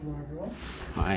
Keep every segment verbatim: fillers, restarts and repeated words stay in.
Hello, everyone. Hi.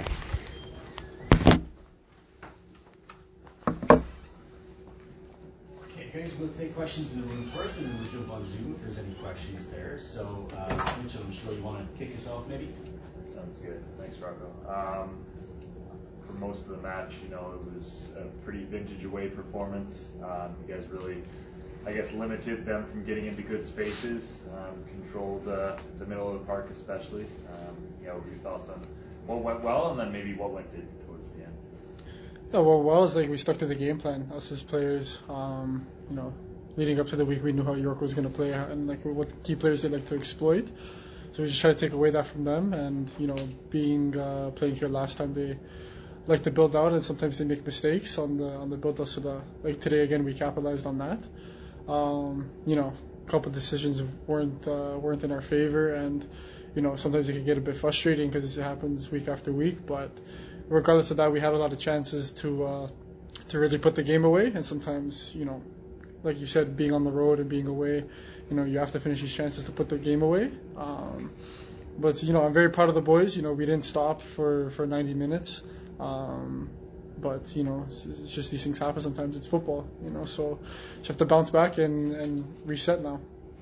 Okay, guys, we'll take questions in the room first, and then we'll jump on Zoom if there's any questions there. So, uh, Mitchell, I'm sure you want to kick us off, maybe? Sounds good. Thanks, Rocco. Um, for most of the match, you know, it was a pretty vintage away performance. Um, you guys really, I guess, limited them from getting into good spaces, um, controlled uh, the middle of the park especially. Um, you know, what are your thoughts on what went well and then maybe what went good towards the end? Yeah, well, well, it's like we stuck to the game plan, us as players. Um, you know, leading up to the week, we knew how York was going to play and like what key players they like to exploit. So we just try to take away that from them. And you know, being uh, playing here last time, they like to build out, and sometimes they make mistakes on the on the build out. So that like today again, we capitalized on that. Um, you know, a couple of decisions weren't uh, weren't in our favor, and you know, sometimes it can get a bit frustrating because it happens week after week. But regardless of that, we had a lot of chances to uh, to really put the game away, and sometimes, you know, like you said, being on the road and being away, you know, you have to finish these chances to put the game away. Um, but you know, I'm very proud of the boys. You know, we didn't stop for, for ninety minutes. Um, but you know, it's, it's just these things happen sometimes. It's football, you know, so you have to bounce back and, and reset now.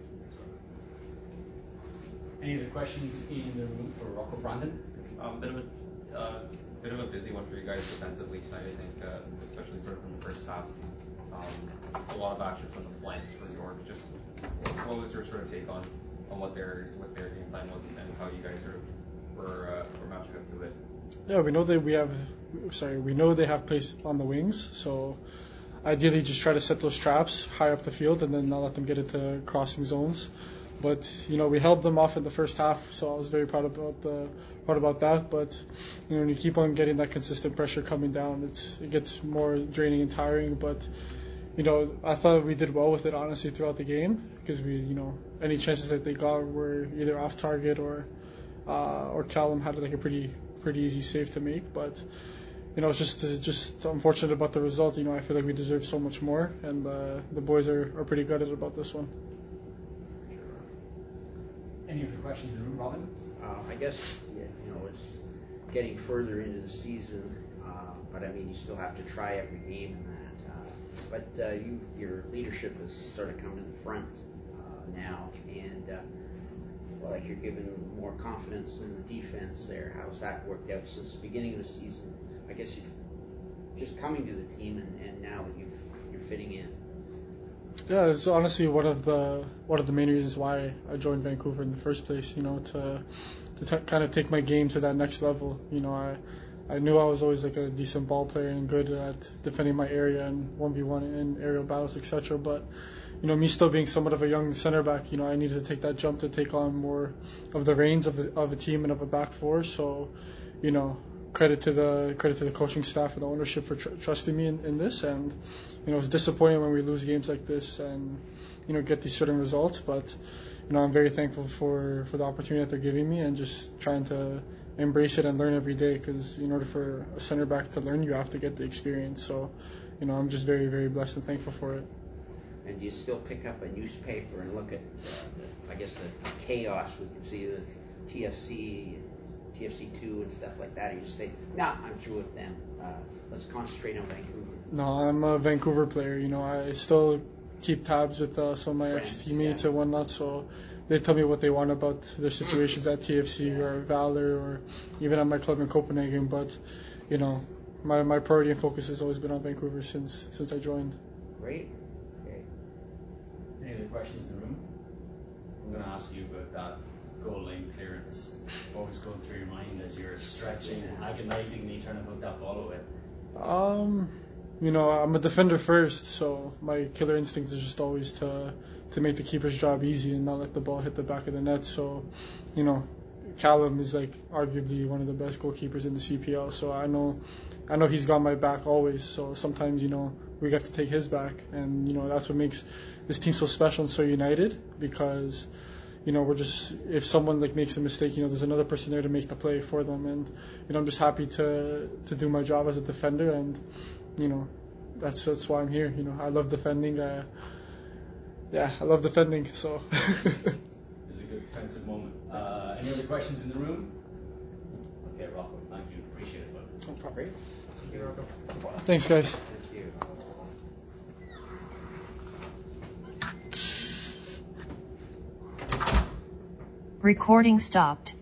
Any other questions in the room for Rocco? Brandon? Um, bit of a uh, bit of a busy one for you guys defensively tonight, I think, uh, especially sort of in the first half. Um, a lot of action from the flanks for York. Just what was your sort of take on, on what their what their game plan was and how you guys sort of were uh, were matching up to it? Yeah, we know that we have. Sorry, we know they have pace on the wings, so ideally just try to set those traps high up the field and then not let them get into crossing zones. But you know, we held them off in the first half, so I was very proud about the proud about that. But you know, when you keep on getting that consistent pressure coming down, it's it gets more draining and tiring. But you know, I thought we did well with it honestly throughout the game because we, you know, any chances that they got were either off target or uh, or Callum had like a pretty pretty easy save to make. But you know, it's just uh, just unfortunate about the result. You know, I feel like we deserve so much more, and uh, the boys are, are pretty gutted about this one. Any other questions in the room, Robin? Uh, I guess, yeah, you know, it's getting further into the season, uh, but I mean, you still have to try every game in that. Uh, but uh, you, your leadership has sort of come to the front uh, now, and uh, well, like you're given more confidence in the defense there. How's that worked out since the beginning of the season? I guess you've just coming to the team, and, and now that you've, you're fitting in. Yeah, it's honestly one of the one of the main reasons why I joined Vancouver in the first place. You know, to to t- kind of take my game to that next level. You know, I I knew I was always like a decent ball player and good at defending my area and one v one in aerial battles, et cetera. But you know, me still being somewhat of a young center back, you know, I needed to take that jump to take on more of the reins of the, of a team and of a back four. So, you know, credit to the credit to the coaching staff and the ownership for tr- trusting me in, in this. And you know, it's disappointing when we lose games like this and you know get these certain results. But you know, I'm very thankful for, for the opportunity that they're giving me and just trying to embrace it and learn every day. Because in order for a center back to learn, you have to get the experience. So, you know, I'm just very very blessed and thankful for it. And do you still pick up a newspaper and look at, uh, the, I guess, the chaos we can see with T F C, T F C two and stuff like that? Or you just say, nah, I'm through with them. Uh, let's concentrate on Vancouver. No, I'm a Vancouver player. You know, I still keep tabs with uh, some of my Friends, ex-teammates yeah. and whatnot, so they tell me what they want about their situations at T F C Yeah. or Valor or even at my club in Copenhagen. But, you know, my, my priority and focus has always been on Vancouver since since I joined. Great. Okay. Any other questions in the room? I'm going to ask you about that goal line clearance. What was going through your mind as you're stretching and agonizingly trying to put that ball away? Um, you know, I'm a defender first, so my killer instinct is just always to to make the keeper's job easy and not let the ball hit the back of the net. So, you know, Callum is like arguably one of the best goalkeepers in the C P L. So I know, I know he's got my back always. So sometimes, you know, we have to take his back, and you know that's what makes this team so special and so united. Because, you know, we're just if someone like makes a mistake, you know, there's another person there to make the play for them, and you know I'm just happy to to do my job as a defender, and you know that's that's why I'm here. You know, I love defending. Uh, yeah, I love defending. So. It was a good defensive moment. Uh, any other questions in the room? Okay. Great. Thank you, Rocco. Thanks, guys. Thank you. Recording stopped.